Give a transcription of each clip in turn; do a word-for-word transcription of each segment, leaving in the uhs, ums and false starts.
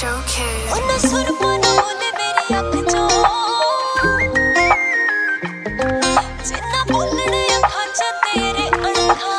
ਉਹਨਾਂ ਸੁਰਮਾ ਨਾ ਬੋਲੇ ਮੇਰੀ ਅੱਖ ਚੋਂ ਜਿੰਨਾ ਬੋਲਣੇ ਅੱਖਾਂ ਚ ਤੇਰੇ ਅਣਖਾਂ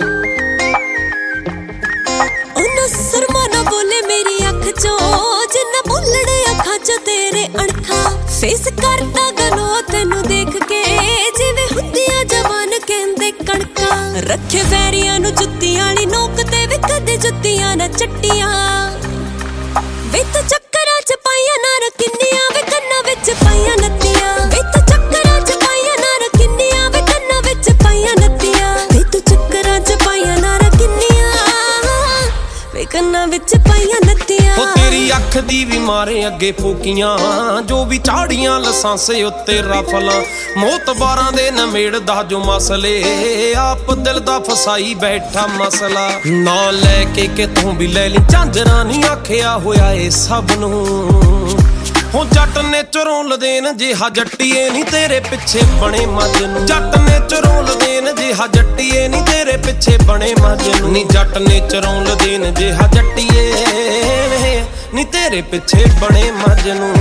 ਉਹਨਾਂ ਸੁਰਮਾ ਨਾ ਬੋਲੇ ਮੇਰੀ ਅੱਖ ਚੋਂ ਜਿੰਨਾ ਬੋਲਣੇ ਅੱਖਾਂ ਚ ਤੇਰੇ ਅਣਖਾਂ ਫੇਸ ਕਰਦਾ ਗਲੋ ਤੈਨੂੰ ਦੇਖ ਕੇ ਜਿਵੇਂ ਹੁੰਦੀਆਂ ਜਵਾਨ ਕਹਿੰਦੇ ਕਣਕਾਂ ਰੱਖੇ ਵੈਰੀਆਂ ਨੂੰ ਜੁੱਤੀਆਂ ਵਾਲੀ ਨੋਕ ਤੇ ਵੀ ਕਦੇ ਜੁੱਤੀਆਂ ਨਾ ਚੱਟੀਆਂ ਵੇ ਤੂੰ ਚੱਕਰਾਂ ਚ ਪਾਈਆਂ ਨਾ ਕਿੰਨੀਆਂ ਵੇ ਕੰਨਾਂ ਵਿੱਚ ਪਾਈਆਂ ਨੱਤੀਆਂ ਵੇ ਤੂੰ ਚੱਕਰਾਂ ਚ ਪਾਈਆਂ ਨਾ ਕਿੰਨੀਆਂ ਵੇ ਕੰਨਾਂ ਵਿੱਚ ਪਾਈਆਂ ਨੱਤੀਆਂ ਵੇ ਤੂੰ ਚੱਕਰਾਂ ਚ ਪਾਈਆਂ ਨਾ ਕਿੰਨੀਆਂ ਵੇ ਕੰਨਾਂ ਵਿੱਚ ਪਾਈਆਂ ਨੱਤੀਆਂ ਉਹ ਤੇਰੀ ਅੱਖ ਦੀ ਵੀ ਮਾਰੇ ਅੱਗੇ ਫੋਕੀਆਂ ਜੋ ਵੀ ਚਾੜੀਆਂ ਲਸਾਂਸੇ ਉੱਤੇ ਰਫਲਾਂ ਮੋਤਬਾਰਾਂ ਦੇ ਨਮੇੜਦਾ ਜੋ ਮਸਲੇ ਆਪ ਦਿਲ ਦਾ ਫਸਾਈ ਬੈਠਾ ਮਸਲਾ ਨਾ ਲੈ ਕੇ ਕਿਥੋਂ ਵੀ ਲੈ ਲਈ ਝਾਂਜਰਾਂ ਨਹੀਂ ਆਖਿਆ ਹੋਇਆ ਏ ਸਭ ਨੂੰ ਹੋ ਜੱਟ ਨੇ ਚਰੋਲ ਦੇਣ ਜਿਹਾ ਜੱਟੀਏ ਨਹੀਂ ਤੇਰੇ ਪਿੱਛੇ ਬਣੇ ਮੱਝ ਨੂੰ ਜੱਟ ਨੇ ਚਰੋਲ ਦੇਣ ਜਿਹਾ ਜੱਟੀਏ ਨਹੀਂ ਤੇਰੇ ਪਿੱਛੇ ਬਣੇ ਮੱਝ ਨੂੰ ਨੀ ਜੱਟ ਨੇ ਚਰੋਲ ਦੇਣ ਜਿਹਾ ਜੱਟੀਏ ਨੀ ਤੇਰੇ ਪਿੱਛੇ ਬਣੇ ਮੱਝ ਨੂੰ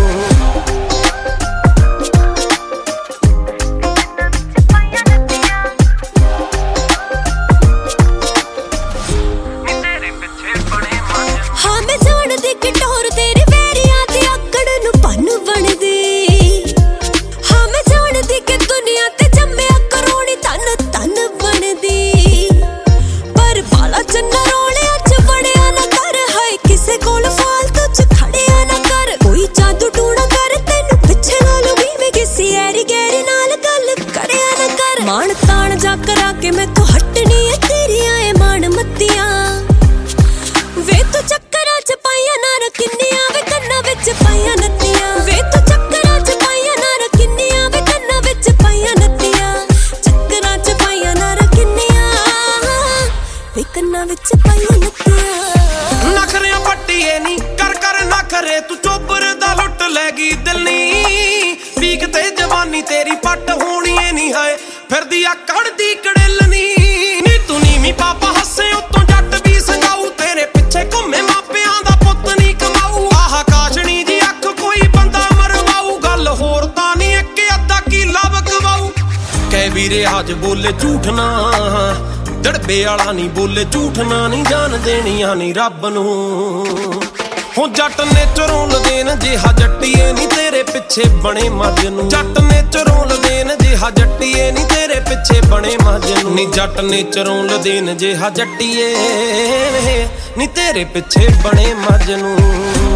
ਮਾਣ ਤਾਣ ਜਾ ਕਰਾ ਕੇ ਮੈਥੋਂ ਹਟਣੀ ਐ ਤੇਰੀਆਂ ਏ ਮਾਣ ਮੱਤੀਆਂ ਵੇ ਤੂੰ ਚੱਕਰਾਂ ਚ ਪਾਈਆਂ ਨਾ ਕਿੰਨੀਆਂ ਵੇ ਕੰਨਾਂ ਵਿੱਚ ਪਾਈਆਂ ਨੱਤੀਆਂ ਵੇ ਤੂੰ ਚੱਕਰਾਂ ਚ ਪਾਈਆਂ ਨਾ ਕਿੰਨੀਆਂ ਵੇ ਕੰਨਾਂ ਵਿੱਚ ਪਾਈਆਂ ਨੱਤੀਆਂ ਚੱਕਰਾਂ ਚ ਪਾਈਆਂ ਨਾ ਕਿੰਨੀਆਂ ਵੇ ਕੰਨਾਂ ਵਿੱਚ ਪਾਈਆਂ ਨੱਤੀਆਂ ਨਖਰਿਆਂ ਪੱਟੀਏ ਨੀ ਕਰ ਕਰ ਨਖਰੇ ਤੂੰ ਚੋਬਰ ਦਾ ਲੁੱਟ ਲੈ ਗਈ ਦਿਲ ਨੀ ਪੀਕ ਤੇ ਜਵਾਨੀ ਤੇਰੀ ਪੱਟ ਹੋਣੀ ਏ ਨੀ ਹਾਏ ਫਿਰਦੀ ਆ ਕੜਦੀ ਕੜੇਲਨੀ ਨੀ ਤੂੰ ਨੀਵੀਂ ਪਾਪਾ ਹੱਸੇ ਉਤੋਂ ਜੱਟ ਵੀ ਸੰਗਾਊ ਤੇਰੇ ਪਿੱਛੇ ਘੁੰਮੇ ਮਾਪਿਆਂ ਦਾ ਪੁੱਤ ਨੀ ਕਮਾਊ ਆਹ ਕਾਸ਼ਣੀ ਦੀ ਅੱਖ ਕੋਈ ਬੰਦਾ ਮਰਵਾਊ ਗੱਲ ਹੋਰ ਤਾਂ ਨੀ ਇੱਕ ਅੱਧਾ ਕਿੱਲਾ ਵਕਵਾਊ ਕਹਿ ਵੀਰੇ ਅੱਜ ਬੋਲੇ ਝੂਠ ਨਾ ਦੜਬੇ ਵਾਲਾ ਨੀ ਬੋਲੇ ਝੂਠ ਨਾ ਨੀ ਜਾਣ ਦੇਣੀਆਂ ਨੀ ਰੱਬ ਨੂੰ ਹੋ ਜੱਟ ਨੇ ਚਰੋਲ ਦੇਣ ਜਿਹਾ ਜੱਟੀਏ ਨੀ ਤੇਰੇ ਪਿੱਛੇ ਬਣੇ ਮੱਝ ਨੂੰ ਜੱਟ ਨੇ ਚਰੋਲ ਦੇਣ ਜਿਹਾ ਜੱਟੀਏ ਨੀ ਤੇਰੇ ਪਿੱਛੇ ਬਣੇ ਮੱਝ ਨੂੰ ਨੀ ਜੱਟ ਨੇ ਚਰੋਲ ਦੇਣ ਜਿਹਾ ਜੱਟੀਏ ਨੀ ਤੇਰੇ ਪਿੱਛੇ ਬਣੇ ਮੱਝ ਨੂੰ